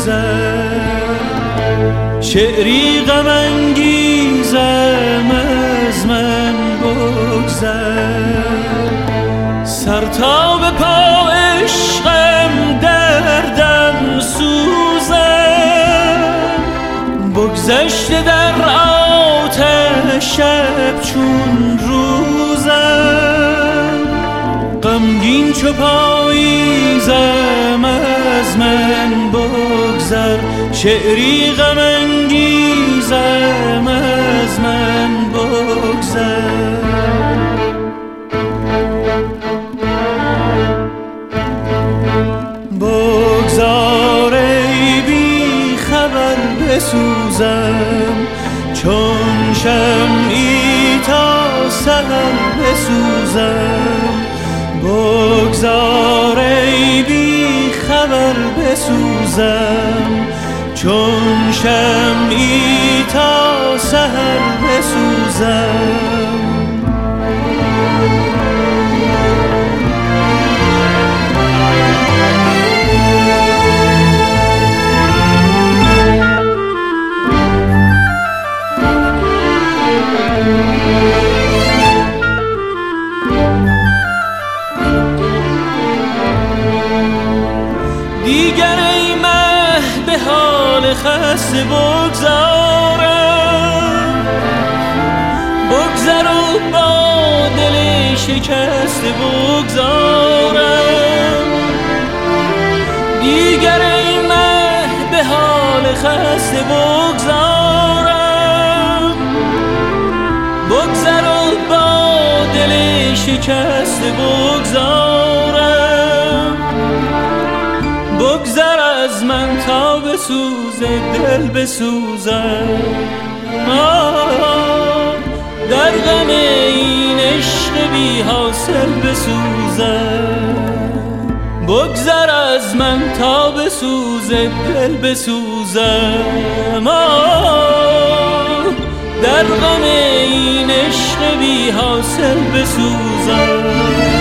بگذر، شعری غم انگیزم از من بگذر. سر تا به پا عشقم دردم سوزم، بگذشته در آتش شب چون روزم. غمگین چو پاییزم از من بگذر، شعری غم انگیزم از من بگذر. بگذار ای بی خبر بسوزم، چون شمعی تا سحر بسوزم. بگذار ای بی خبر بسوزم، چون شمعی تا سحر بسوزم. دیگر ای مه به حال خسته بگذارم، بگذر و با دل شکسته بگذارم. دیگر ای مه به حال خسته بگذارم، بگذر و با دل شکسته بگذارم. بگذر از من تا بسوزه دل بسوزم، در غم این عشق بی حاصل بسوزم. بگذر از من تا بسوزه دل بسوزم، در غم این عشق بی حاصل بسوزم.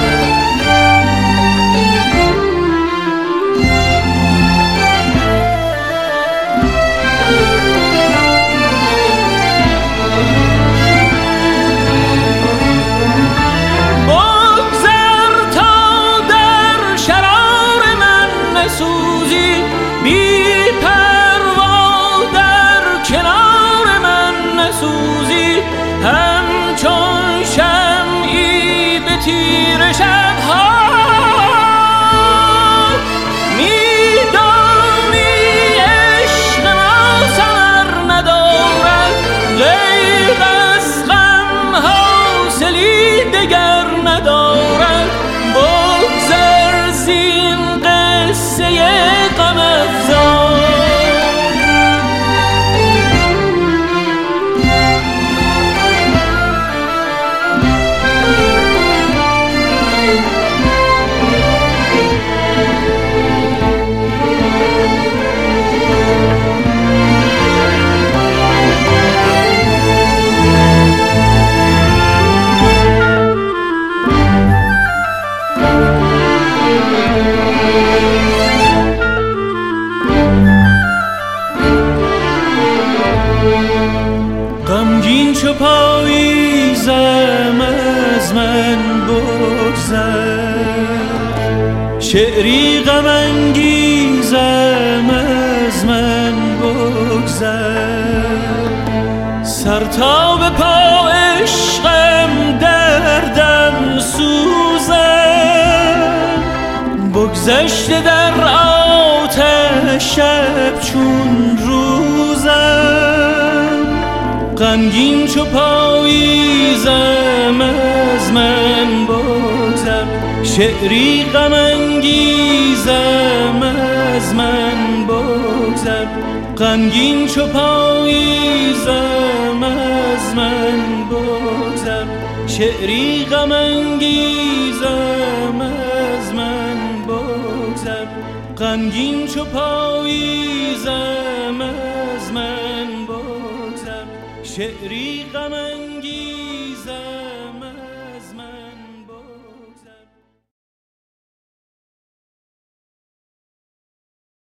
همچون شمعی به تیر شبها، میدانی عشق ما ثمر ندارد، غیر از غم حاصلی دگر ندارد. بگذر زین قصه غم افزا، غمگین چو پاییزم از من بگذر، شعری غم انگیزم از من بگذر. سر تا به پا عشقم دردم سوزم، بگذشته در آتش شب چون روزم. غمگین چو پاییزم از من بگذر، شعری غم انگیزم از من بگذر. غمگین چو پاییزم از من بگذر، شعری غم انگیزم از من بگذر. غمگین چو پاییزم از من بگذر، شعری غم